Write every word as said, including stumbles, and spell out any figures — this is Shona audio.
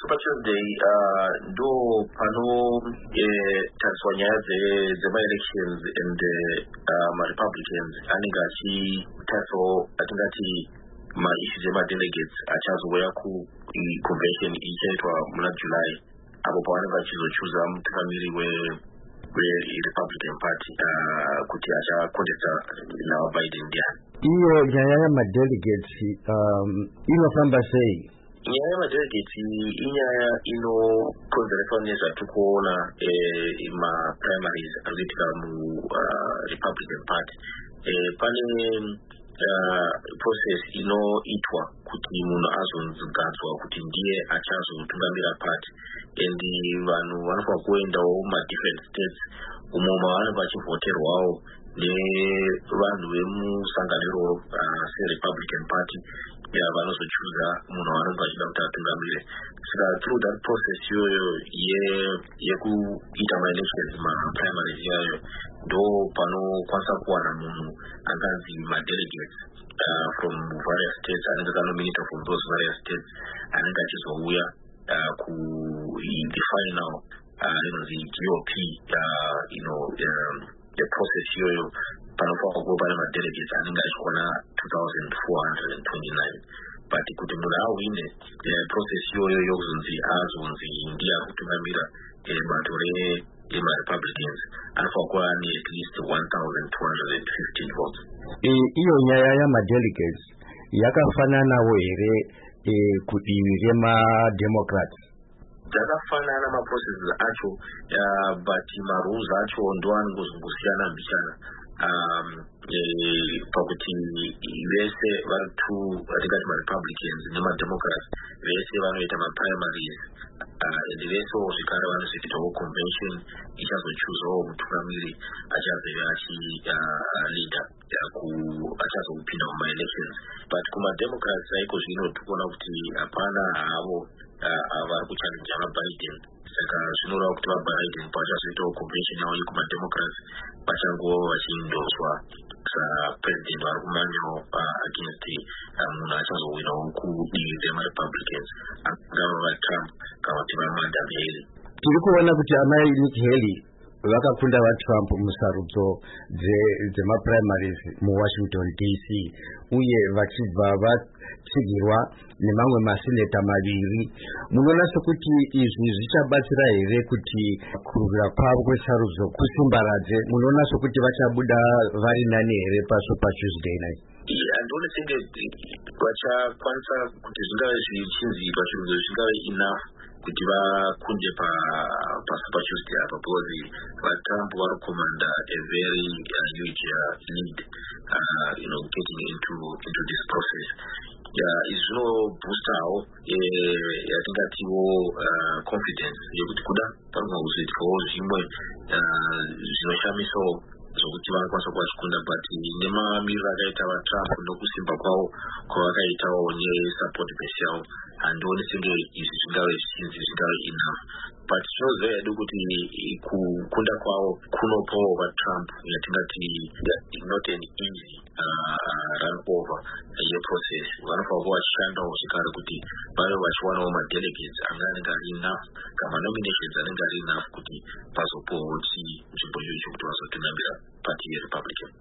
Super Tuesday uh, ndo pano eh, tanswa nyaya dzema-elections and uh, ma-Republicans anenge achitaso atingati ma-issues ema-delegates achazouya ku-convention ichaitwa muna July apo pavanenge vachizochuza mutungamiri we-Republican Party uh, kuti achakontesta nawa Biden ndiani. Iyo nyaya yama-delegates um, inofamba sei? Nyaya yama-delegates inyaya inokonzeresa nezvatikuona eh, ma-primaries anoitika mu-Republican uh, Party. Eh, pane uh, process inoitwa kuti munhu azonzigadzwa kuti ndiye achazotungamira party, and vanhu vanofanira kuendawo muma-different states umo mavanenge vachivhoterwawo nevanhu vemusanganiro uh, se-Republican Party yeah, vanozochuza munhu wavanenge vachida kuti atungamire. Saka through that process iyoyo yekuita ma-elections ma-primaries iyayo ndo panokwanisa kuwana munhu anganzi ma-delegates uh, from various states anenge akanominatwa from those various states anenge achizouya uh, ku the final uh, you know, the G O P uh, you know, um, the process iyoyo panofanira kuva pane ma-delegates anenge achikwana two thousand four hundred twenty-nine, but kuti munhu awine uh, process iyoyo yokuzonzi azonzi ndiye akutungamira uh, bato rema-Republicans anofanira kuva ane at least one thousand two hundred fifteen votes. Iyo nyaya yama-delegates yakafananawo here eh, kudivi rema-Democrats? Dzakafanana ma-processes acho uh, but ma-rules acho ndo anongozongosiyana mbishana um, eh, pakuti vese vari two vatingati ma-Republicans nema-Democrats vese vanoita ma-primaries uh, and vese zvekare vanozoitawo convention ichazochuzawo mutungamiri achazove achilida uh, achazopinda muma-elections, but kuma-Democrats aiko zvino tikuona kuti hapana havo vari kuchallenja vaBiden. Saka zvinoreva kuti vaBiden pachazoitawo convention yavo yekuma-Democrats vachangova vachiindoswa sapresident vari kumanyawo against munhu achazowinawo kudivi rema-Republicans angava vaTrump kana kuti vaMadam Haley. Tiri kuona kuti amai Nikki Haley vakakunda vaTrump musarudzo dzema-primaries muWashington D C uye vachibva vatsigirwa nemamwe maseneta maviri. Munoona sekuti izvi zvichabatsira here kuti kurwira kwavo kwesarudzo kusimbaradze? Munoona sekuti vachabuda vari nani here paSuper Tuesday night? Handoni senge vachakwanisa kuti zvingave zvichinzi pachirungu zvingave enough kuti vakunde paSuper Tuesday apa, because vaTrump vari commanda a very uh, huge uh, lead uh, you know, getting into into this process. Yeah, izvino boostawo eh, yatingatiwo uh, confidence yekuti kuda panofanira kuzoitwawo zvimwe uh, zvinoshamisawo zvokuti vanokwanisa kuvachikunda, but nemamiriro akaita vaTrump nokusimba kwavo kwavakaitawo nesupport base yavo handioni senge izvi zvingave zvichinzi zvingave enough, but zvinoziva hedu kuti kukunda kwavo kunopawo vaTrump yatingati not an easy uh, run over yeprocess. Vanofanira kuva vachishandawo zvekare kuti vave vachiwanawo ma-delegates anga anenge ari enough kana nominations anenge ari enough kuti vazopawo nzvimbo iyoyo kuti vazotungamira party yeRepublican.